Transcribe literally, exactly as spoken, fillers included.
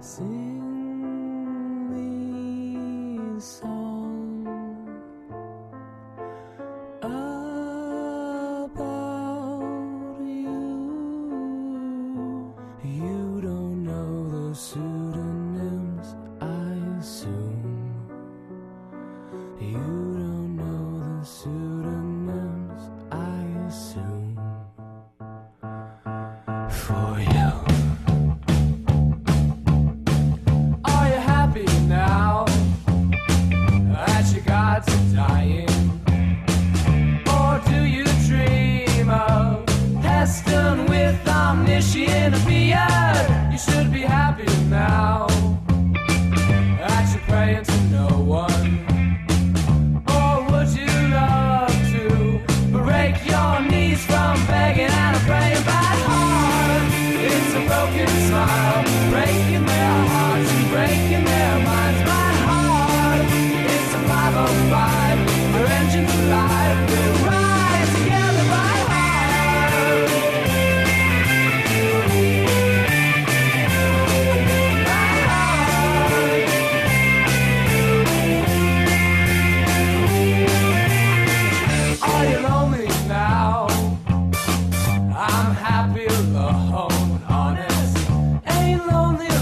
Sing me a song about you. You don't know those pseudonyms, I assume. You don't know the pseudonyms, I assume. For you. Are you happy now that your gods are dying? Or do you dream of Heston with omniscient beard? You should be happy now that you're praying to no one. Or would you love to break your knees from begging and praying? Bad heart, it's a broken smile, breaking their hearts and breaking their minds. Bad heart, it's a five oh five, our engine's alive, we'll ride together. Bad heart, bad heart. Are you lonely now? I'm happy alone, honest. Ain't lonely